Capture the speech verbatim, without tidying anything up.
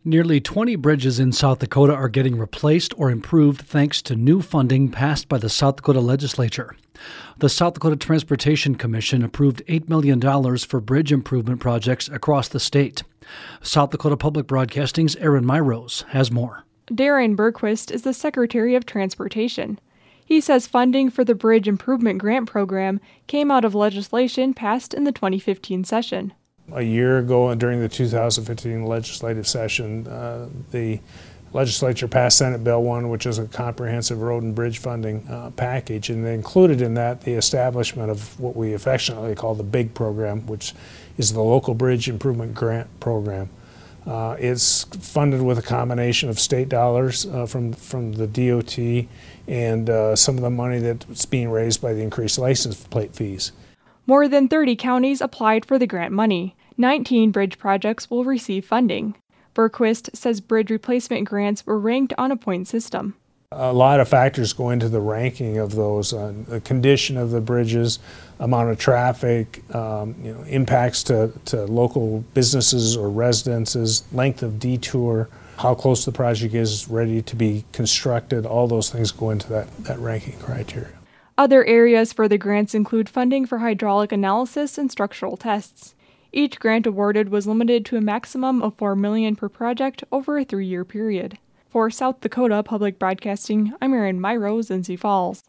Nearly twenty bridges in South Dakota are getting replaced or improved thanks to new funding passed by the South Dakota legislature. The South Dakota Transportation Commission approved eight million dollars for bridge improvement projects across the state. South Dakota Public Broadcasting's Aaron Myrose has more. Darren Bergquist is the Secretary of Transportation. He says funding for the Bridge Improvement Grant Program came out of legislation passed in the twenty fifteen session. A year ago, during the two thousand fifteen legislative session, uh, the legislature passed Senate Bill one, which is a comprehensive road and bridge funding uh, package, and they included in that the establishment of what we affectionately call the BIG program, which is the Local Bridge Improvement Grant Program. Uh, it's funded with a combination of state dollars uh, from, from the D O T and uh, some of the money that's being raised by the increased license plate fees. More than thirty counties applied for the grant money. nineteen bridge projects will receive funding. Bergquist says bridge replacement grants were ranked on a point system. A lot of factors go into the ranking of those: uh, the condition of the bridges, amount of traffic, um, you know, impacts to, to local businesses or residences, length of detour, how close the project is ready to be constructed. All those things go into that, that ranking criteria. Other areas for the grants include funding for hydraulic analysis and structural tests. Each grant awarded was limited to a maximum of four million dollars per project over a three-year period. For South Dakota Public Broadcasting, I'm Aaron Myrose in Sioux Falls.